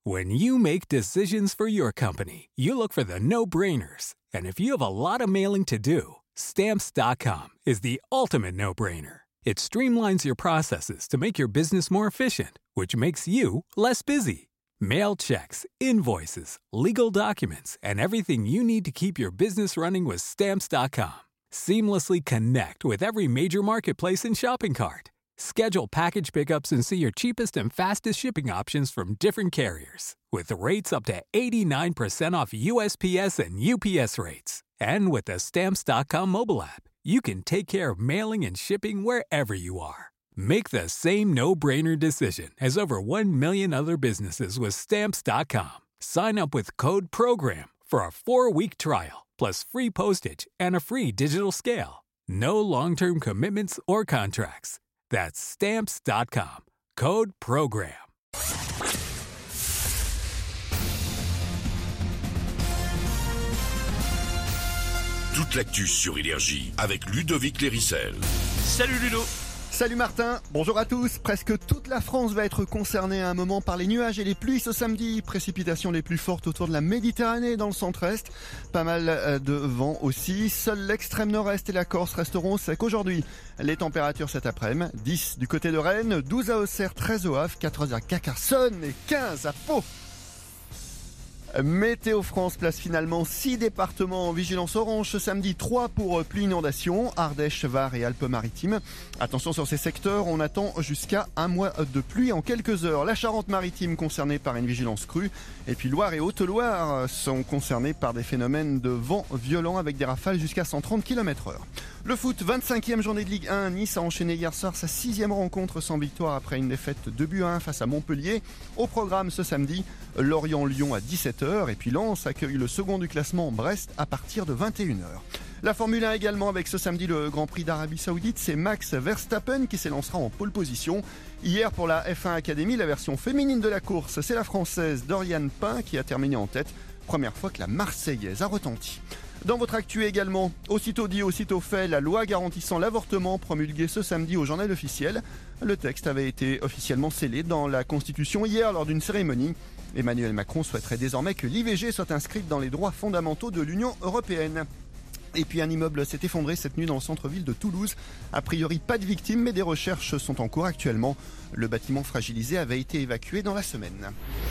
When you make decisions for your company, you look for the no-brainers. And if you have a lot of mailing to do, Stamps.com is the ultimate no-brainer. It streamlines your processes to make your business more efficient, which makes you less busy. Mail checks, invoices, legal documents, and everything you need to keep your business running with Stamps.com. Seamlessly connect with every major marketplace and shopping cart. Schedule package pickups and see your cheapest and fastest shipping options from different carriers, with rates up to 89% off USPS and UPS rates. And with the Stamps.com mobile app, you can take care of mailing and shipping wherever you are. Make the same no-brainer decision as over 1 million other businesses with Stamps.com. Sign up with code PROGRAM for a 4-week trial, plus free postage and a free digital scale. No long-term commitments or contracts. That's Stamps.com. Code PROGRAM. Toute l'actu sur Énergie avec Ludovic Lérissel. Salut Ludo. Salut Martin, bonjour à tous. Presque toute la France va être concernée à un moment par les nuages et les pluies ce samedi. Précipitations les plus fortes autour de la Méditerranée dans le centre-est. Pas mal de vent aussi. Seul l'extrême nord-est et la Corse resteront secs aujourd'hui. Les températures cet après-midi, 10 du côté de Rennes, 12 à Auxerre, 13 au Havre, 14 à Carcassonne et 15 à Pau. Météo France place finalement 6 départements en vigilance orange ce samedi, 3 pour pluie inondation, Ardèche, Var et Alpes-Maritimes. Attention sur ces secteurs, on attend jusqu'à un mois de pluie en quelques heures. La Charente-Maritime concernée par une vigilance crue et puis Loire et Haute-Loire sont concernés par des phénomènes de vent violents avec des rafales jusqu'à 130 km/h. Le foot, 25e journée de Ligue 1. Nice a enchaîné hier soir sa 6e rencontre sans victoire après une défaite 2-1 face à Montpellier. Au programme ce samedi, Lorient-Lyon à 17h et puis Lens accueille le second du classement, Brest, à partir de 21h. La Formule 1 également avec ce samedi le Grand Prix d'Arabie Saoudite, c'est Max Verstappen qui s'élancera en pole position. Hier pour la F1 Academy, la version féminine de la course, c'est la Française Doriane Pain qui a terminé en tête. Première fois que la Marseillaise a retenti. Dans votre actu également, aussitôt dit, aussitôt fait, la loi garantissant l'avortement promulguée ce samedi au journal officiel. Le texte avait été officiellement scellé dans la Constitution hier lors d'une cérémonie. Emmanuel Macron souhaiterait désormais que l'IVG soit inscrite dans les droits fondamentaux de l'Union européenne. Et puis un immeuble s'est effondré cette nuit dans le centre-ville de Toulouse. A priori pas de victimes, mais des recherches sont en cours actuellement. Le bâtiment fragilisé avait été évacué dans la semaine.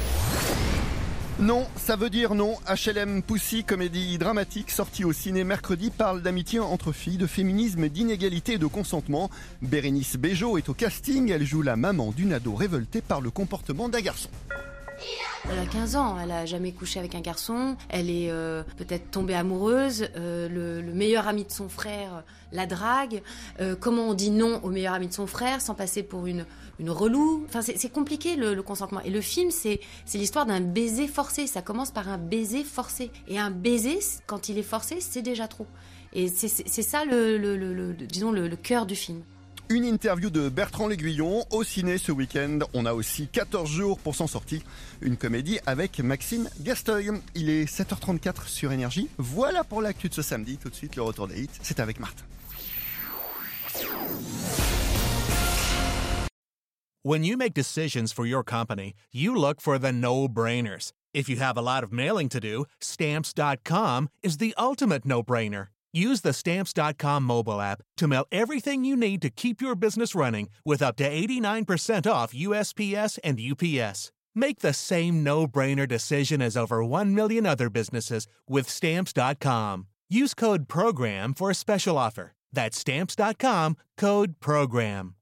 Non, ça veut dire non. HLM Poussy, comédie dramatique sortie au ciné mercredi, parle d'amitié entre filles, de féminisme, d'inégalité et de consentement. Bérénice Bejo est au casting. Elle joue la maman d'une ado révoltée par le comportement d'un garçon. Elle a 15 ans, elle a jamais couché avec un garçon, elle est peut-être tombée amoureuse, le meilleur ami de son frère la drague, comment on dit non au meilleur ami de son frère sans passer pour une relou. Enfin, c'est compliqué le consentement. Et le film, c'est l'histoire d'un baiser forcé, ça commence par un baiser forcé. Et un baiser, quand il est forcé, c'est déjà trop. Et c'est ça disons le cœur du film. Une interview de Bertrand L'Aiguillon au ciné ce week-end. On a aussi 14 jours pour s'en sortir. Une comédie avec Maxime Gasteuil. Il est 7h34 sur Énergie. Voilà pour l'actu de ce samedi. Tout de suite, le retour des hits. C'est avec Martin. When you make decisions for your company, you look for the no-brainers. If you have a lot of mailing to do, Stamps.com is the ultimate no-brainer. Use the Stamps.com mobile app to mail everything you need to keep your business running with up to 89% off USPS and UPS. Make the same no-brainer decision as over 1 million other businesses with Stamps.com. Use code PROGRAM for a special offer. That's Stamps.com, code PROGRAM.